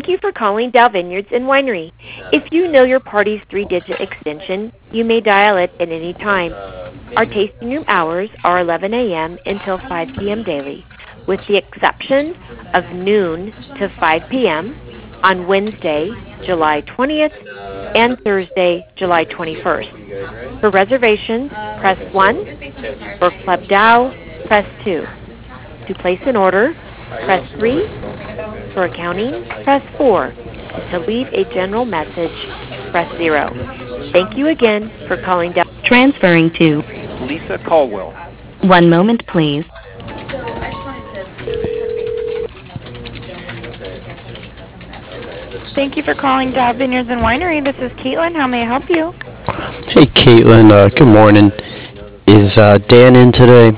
Thank you for calling Dow Vineyards and Winery. If you know your party's 3-digit extension, you may dial it at any time. Our tasting room hours are 11 a.m. until 5 p.m. daily, with the exception of noon to 5 p.m. on Wednesday, July 20th, and Thursday, July 21st. For reservations, press 1. For Club Dow, press 2. To place an order, press 3. For accounting, press 4. To leave a general message, press 0. Thank you again for calling Dow. Transferring to Lisa Caldwell. 1 moment, please. Thank you for calling Dow Vineyards and Winery. This is Caitlin. How may I help you? Hey, Caitlin. Good morning. Is Dan in today?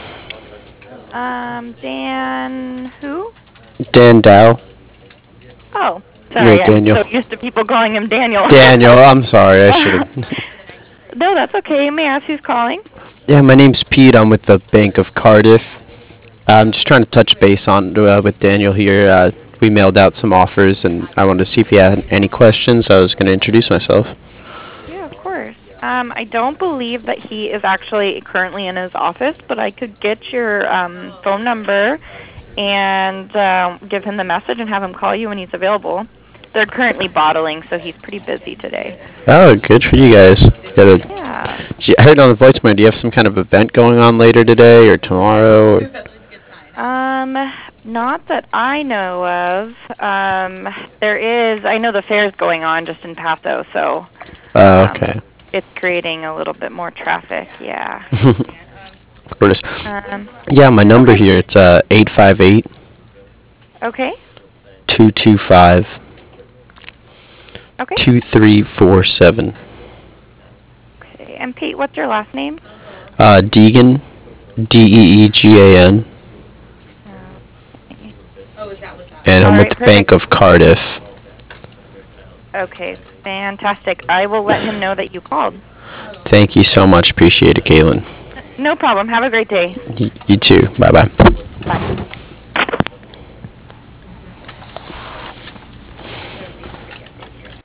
Dan who? Dan Dow? Oh, sorry. Yeah, Daniel. I'm so used to people calling him Daniel. Daniel, I'm sorry. I should have. No, that's okay. May I ask who's calling? Yeah, my name's Pete. I'm with the Bank of Cardiff. I'm just trying to touch base on with Daniel here. We mailed out some offers, and I wanted to see if he had any questions. I was going to introduce myself. Yeah, of course. I don't believe that he is actually currently in his office, but I could get your phone number and give him the message and have him call you when he's available. They're currently bottling, so he's pretty busy today. Oh, good for you guys. Yeah. I heard on the voicemail, do you have some kind of event going on later today or tomorrow? Not that I know of. There is. I know the fair's going on just in Paso, so. Okay. It's creating a little bit more traffic. Yeah. Yeah, my number here, it's 858. Okay. 225. Okay. 2347. Okay. And Pete, what's your last name? Deegan. Deegan. And I'm with the Bank of Cardiff. Okay, fantastic. I will let him know that you called. Thank you so much. Appreciate it, Caitlin. No problem. Have a great day. You too. Bye-bye.